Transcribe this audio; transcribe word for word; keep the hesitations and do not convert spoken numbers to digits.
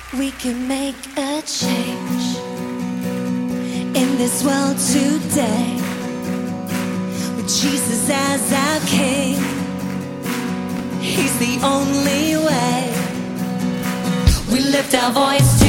We can make a change in this world today, with Jesus as our King. He's the only way. We lift our voice